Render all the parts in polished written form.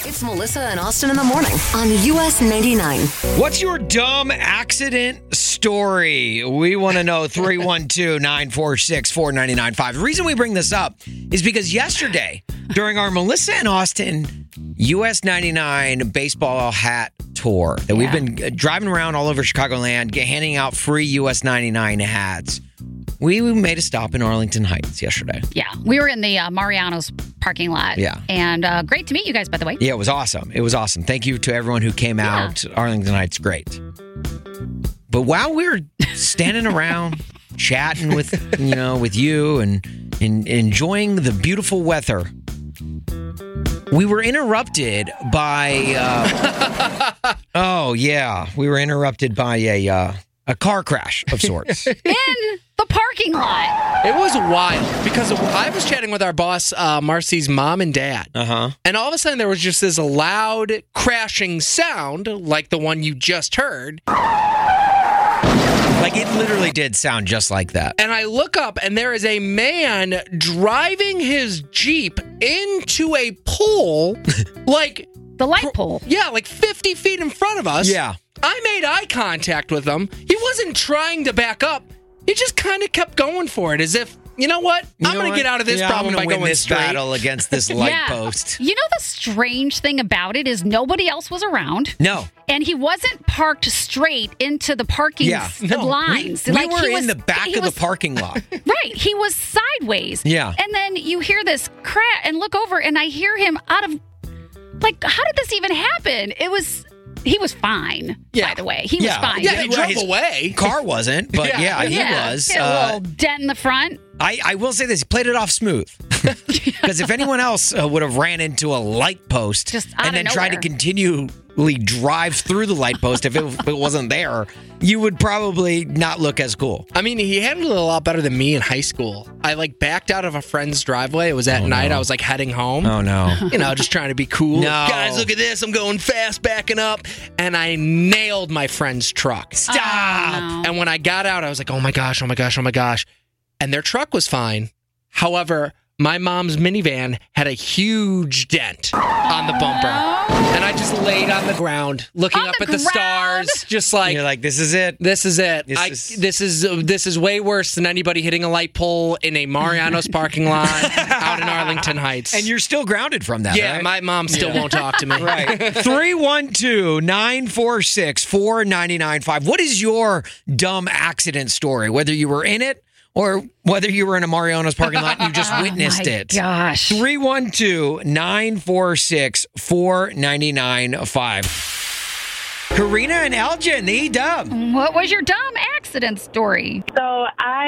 It's Melissa and Austin in the morning on US 99. What's your dumb accident story? We want to know. 312-946-4995. The reason we bring this up is because yesterday, during our Melissa and Austin US 99 baseball hat tour, that we've been driving around all over Chicagoland, handing out free US 99 hats, we made a stop in Arlington Heights yesterday. Yeah, we were in the Mariano's parking lot. Yeah. And great to meet you guys, by the way. Yeah, it was awesome. It was awesome. Thank you to everyone who came out. Arlington Heights, great. But while we were standing around chatting with you and enjoying the beautiful weather, we were interrupted by we were interrupted by a car crash of sorts. In the parking lot. It was wild because I was chatting with our boss, Marcy's mom and dad. Uh-huh. And all of a sudden there was just this loud crashing sound like the one you just heard. Like, it literally did sound just like that. And I look up and there is a man driving his Jeep into a pole like... The light pole. Yeah, like 50 feet in front of us. Yeah. I made eye contact with him. He wasn't trying to back up. He just kind of kept going for it as if, you know what? I'm going to get out of this problem by going this straight. battle against this light post. You know the strange thing about it is nobody else was around. No. And he wasn't parked straight into the parking lines. We were in the back of the parking lot. Right. He was sideways. Yeah. And then you hear this crash and look over and I hear him out of, like, how did this even happen? He was fine, by the way. He was fine. Yeah, he drove away. Car wasn't, but he was. He had a little dent in the front. I will say this. He played it off smooth. Because if anyone else would have ran into a light post and then tried to continually drive through the light post if it wasn't there, you would probably not look as cool. I mean, he handled it a lot better than me in high school. I backed out of a friend's driveway. It was at night. I was heading home. Oh, no. Just trying to be cool. No. Guys, look at this. I'm going fast, backing up. And I nailed my friend's truck. Stop. Oh, no. And when I got out, I was like, oh my gosh. And their truck was fine. However, my mom's minivan had a huge dent on the bumper. And I just laid on the ground, looking up at the stars, just like... You're like, this is it. This is it. This is way worse than anybody hitting a light pole in a Mariano's parking lot out in Arlington Heights. And you're still grounded from that, Yeah, right? my mom still won't talk to me. Right. 312-946-4995. What is your dumb accident story? Whether you were in it or whether you were in a Mariano's parking lot and you just witnessed it. Gosh. 312-946-4995. Karina and Elgin, the E-Dub. What was your dumb accident story? So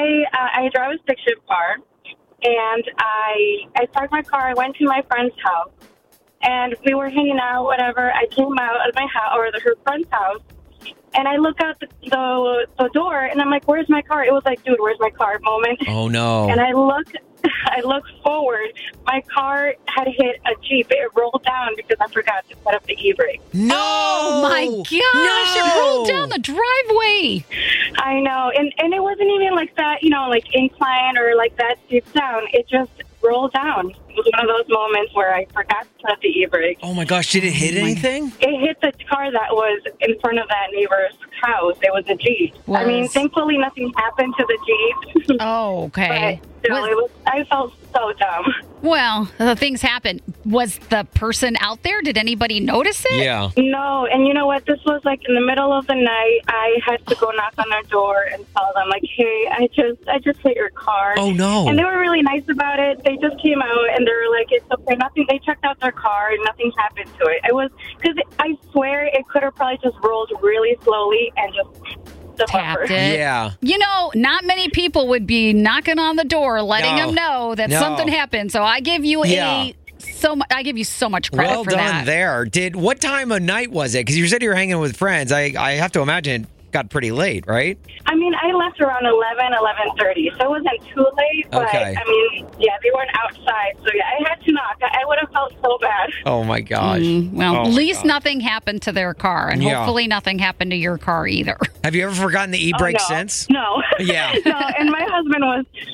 I drive a stick-shift car, and I parked my car. I went to my friend's house, and we were hanging out, whatever. I came out of my house, or her friend's house, and I look out the door, and I'm like, where's my car? It was like, dude, where's my car moment. Oh, no. And I look forward. My car had hit a Jeep. It rolled down because I forgot to set up the e-brake. No! Oh, my gosh. No! It rolled down the driveway. I know. And it wasn't even like that, incline or like that steep down. It just rolled down. It was one of those moments where I forgot to set the e-brake. Oh, my gosh. Did it hit anything? It hit the car that was in front of that neighbor's house. It was a Jeep. I mean, thankfully nothing happened to the Jeep. Oh, okay. But I felt so dumb. Well, things happen. Was the person out there? Did anybody notice it? Yeah. No, and you know what? This was like in the middle of the night. I had to go knock on their door and tell them, like, hey, I just hit your car. Oh, no. And they were really nice about it. They just came out and they were like, it's okay. Nothing. They checked out their car and nothing happened to it. It was, because I swear it could have probably just rolled really slowly and just tapped it. Yeah. Not many people would be knocking on the door, letting them know that something happened. So I give you so much credit well for that. Well done there. What time of night was it? Because you said you were hanging with friends. I have to imagine it got pretty late, right? I mean, I left around 11:30, so it wasn't too late. But, okay. I mean, they weren't outside. So, I had to knock. I would have felt so bad. Oh, my gosh. At least nothing happened to their car, and hopefully nothing happened to your car either. Have you ever forgotten the e-brake no. since? No. Yeah. No, and my husband,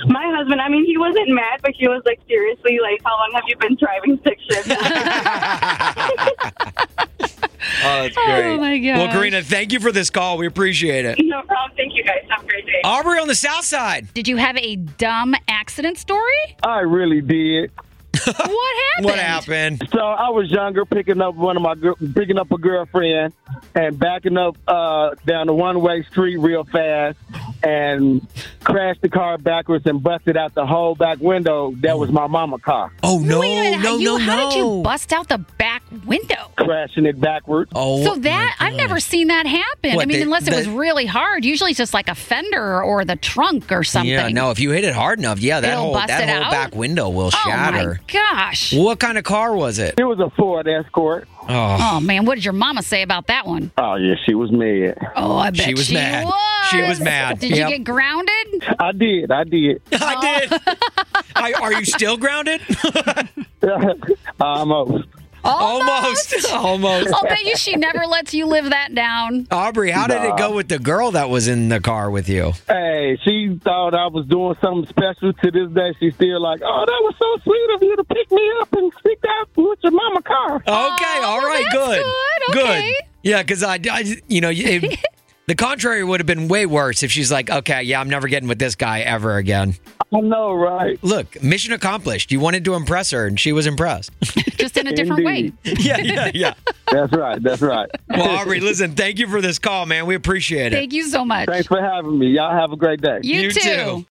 I mean, he wasn't mad, but he was like, seriously, like, how long have you been driving stick shift? that's great. Oh, my gosh. Well, Karina, thank you for this call. We appreciate it. No problem. Thank you, guys. Have a great day. Aubrey on the south side. Did you have a dumb accident story? I really did. What happened? What happened? So I was younger, picking up a girlfriend and backing up down the one-way street real fast and crashed the car backwards and busted out the whole back window. That was my mama car. Oh, no, Wait a minute, no. How did you bust out the back window? Crashing it backwards. Oh, So that I've never seen that happen. What, I mean, they- unless it was the- really hard. Usually it's just like a fender or the trunk or something. Yeah, no, if you hit it hard enough, that It'll whole bust it out? back window will Oh shatter. my gosh. What kind of car was it? It was a Ford Escort. Oh, Oh man, what did your mama say about that one? Oh, yeah, she was mad. Oh, I bet She was mad. was. She was mad. Did Yep. you get grounded? I did. I did. Are you still grounded? Almost. Almost. I'll bet you she never lets you live that down. Aubrey, how did it go with the girl that was in the car with you? Hey, she thought I was doing something special. To this day, she's still like, oh, that was so sweet of you to pick me up and stick out with your mama car. Okay, all right, that's good. good, okay. Yeah, because the contrary would have been way worse if she's like, okay, yeah, I'm never getting with this guy ever again. I know, right? Look, mission accomplished. You wanted to impress her, and she was impressed. Just in a different way. Indeed. Yeah. That's right. That's right. Well, Aubrey, listen, thank you for this call, man. We appreciate it. Thank you so much. Thanks for having me. Y'all have a great day. You too.